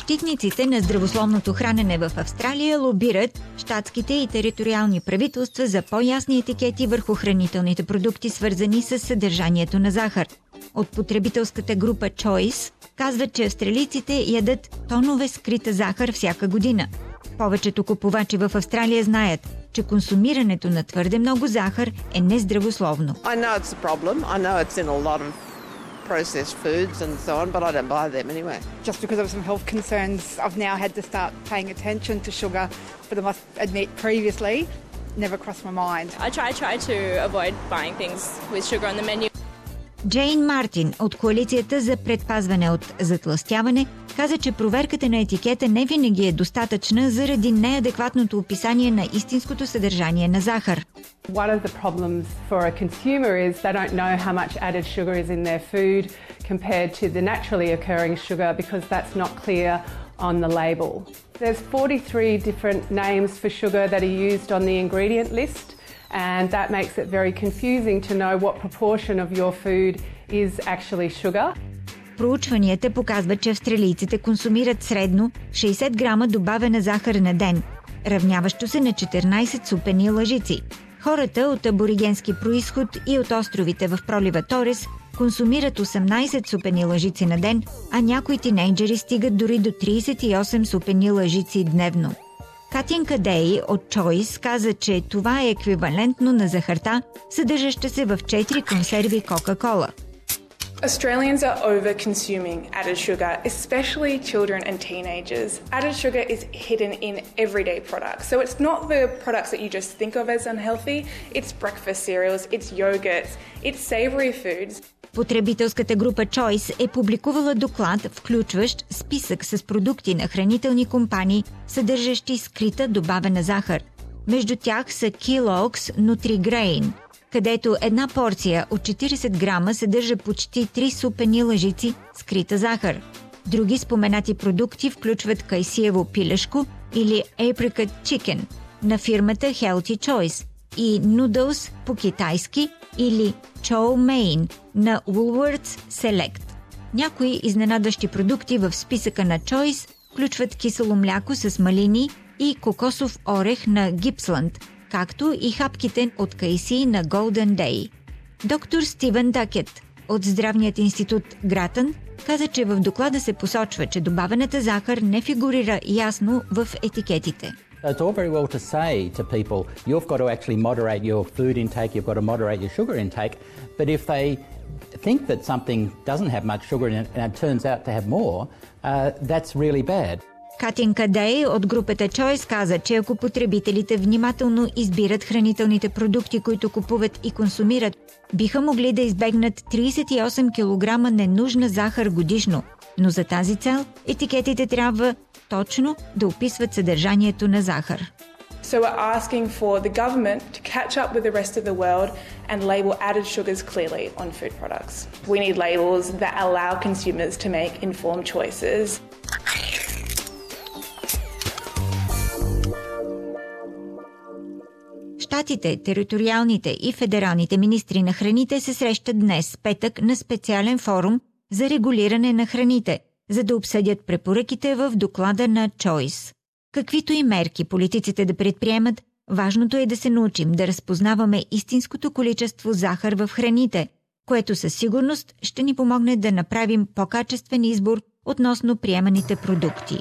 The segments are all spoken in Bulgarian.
Защитниците на здравословното хранене в Австралия лобират щатските и териториални правителства за по-ясни етикети върху хранителните продукти, свързани с съдържанието на захар. От потребителската група Choice казват, че австралийците ядат тонове скрита захар всяка година. Повечето купувачи в Австралия знаят, че консумирането на твърде много захар е нездравословно. Processed foods and so on, but I don't buy them anyway. Just because of some health concerns, I've now had to start paying attention to sugar, but I must admit previously, never crossed my mind. I try to avoid buying things with sugar on the menu. Джейн Мартин от Коалицията за предпазване от затлъстяване каза, че проверката на етикета не винаги е достатъчна заради неадекватното описание на истинското съдържание на захар. One of the problems for a consumer is they don't know how much added sugar is in their food compared to the naturally occurring sugar because that's not clear on the label. There's 43 different names for sugar that are used on the ingredient list, and that makes it very confusing to know what proportion of your food is actually sugar. Проучванията показват, че австралийците консумират средно 60 грама добавена захар на ден, равняващо се на 14 супени лъжици. Хората от аборигенски происход и от островите в пролива Торес консумират 18 супени лъжици на ден, а някои тинейджери стигат дори до 38 супени лъжици дневно. Катинка Дей от Choice каза, че това е еквивалентно на захарта, съдържаща се в 4 консерви Кока-Кола. Australians are over-consuming added sugar, especially children and teenagers. Added sugar is hidden in everyday products. So it's not the products that you just think of as unhealthy. It's breakfast cereals, it's yogurts, it's savoury foods. Потребителската група Choice е публикувала доклад, включващ списък с продукти на хранителни компании, съдържащи скрита добавена захар. Между тях са Kellogg's Nutri-Grain, където една порция от 40 грама съдържа почти 3 супени лъжици скрита захар. Други споменати продукти включват кайсиево пилешко или apricot chicken на фирмата Healthy Choice и noodles по-китайски или chow mein на Woolworths Select. Някои изненадващи продукти в списъка на Choice включват кисело мляко с малини и кокосов орех на Gippsland, както и хапките от кайси на Golden Day. Доктор Стивен Дакет от Здравният институт Гратън каза, че в доклада се посочва, че добавената захар не фигурира ясно в етикетите. It's all very well to say to people, you've got to actually moderate your food intake, you've got to moderate your sugar intake, but if they think that something doesn't have much sugar in it and it turns out to have more, that's really bad. Катинка Дей от групата Choice каза, че ако потребителите внимателно избират хранителните продукти, които купуват и консумират, биха могли да избегнат 38 кг ненужна захар годишно, но за тази цел етикетите трябва точно да описват съдържанието на захар. So we're asking for the government to catch up with the rest of the world and label added sugars clearly on food products. We need labels that allow consumers to make informed choices. Щатите, териториалните и федералните министри на храните се срещат днес, петък, на специален форум за регулиране на храните, за да обсъдят препоръките в доклада на Choice. Каквито и мерки политиците да предприемат, важното е да се научим да разпознаваме истинското количество захар в храните, което със сигурност ще ни помогне да направим по-качествен избор относно приеманите продукти.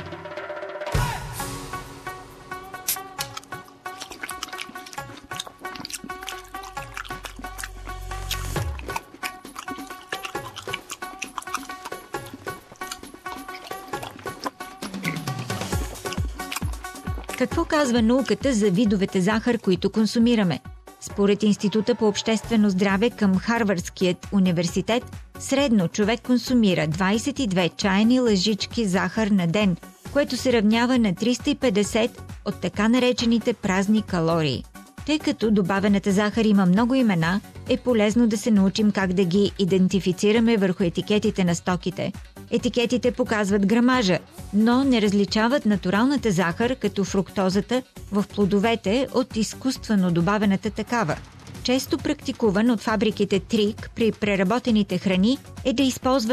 Какво казва науката за видовете захар, които консумираме? Според Института по обществено здраве към Харвардският университет, средно човек консумира 22 чайни лъжички захар на ден, което се равнява на 350 от така наречените празни калории. Тъй като добавената захар има много имена, е полезно да се научим как да ги идентифицираме върху етикетите на стоките. Етикетите показват грамажа, но не различават натуралната захар, като фруктозата в плодовете, от изкуствено добавената такава. Често практикуван от фабриките трик при преработените храни е да използват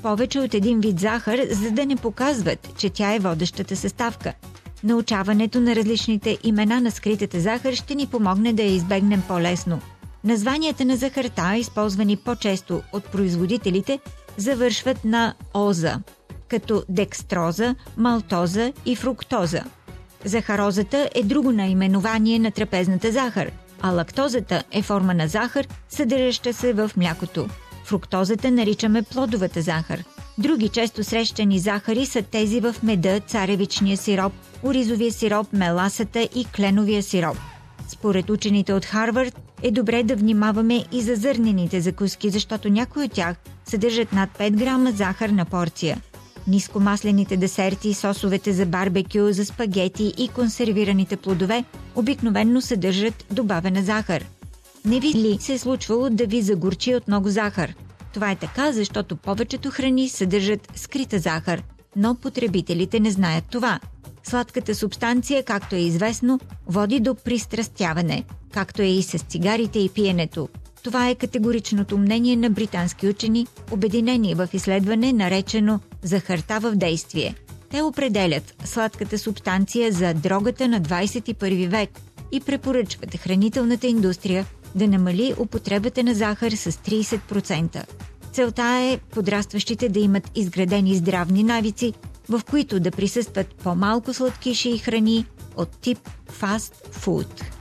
повече от един вид захар, за да не показват, че тя е водещата съставка. Научаването на различните имена на скритата захар ще ни помогне да я избегнем по-лесно. Названията на захарта, използвани по-често от производителите, завършват на оза, като декстроза, малтоза и фруктоза. Захарозата е друго наименование на трапезната захар, а лактозата е форма на захар, съдържаща се в млякото. Фруктозата наричаме плодовата захар. Други често срещани захари са тези в меда, царевичния сироп, оризовия сироп, меласата и кленовия сироп. Според учените от Харвард е добре да внимаваме и за зърнените закуски, защото някои от тях съдържат над 5 грама захар на порция. Нискомаслените десерти, сосовете за барбекю, за спагети и консервираните плодове обикновенно съдържат добавена захар. Не ви ли се е случвало да ви загорчи от много захар? Това е така, защото повечето храни съдържат скрита захар, но потребителите не знаят това. Сладката субстанция, както е известно, води до пристрастяване, както е и с цигарите и пиенето. Това е категоричното мнение на британски учени, обединени в изследване, наречено захарта в действие. Те определят сладката субстанция за дрогата на 21 век и препоръчват хранителната индустрия да намали употребата на захар с 30%. Целта е подрастващите да имат изградени здравни навици, в които да присъстват по-малко сладкиши и храни от тип фаст фуд.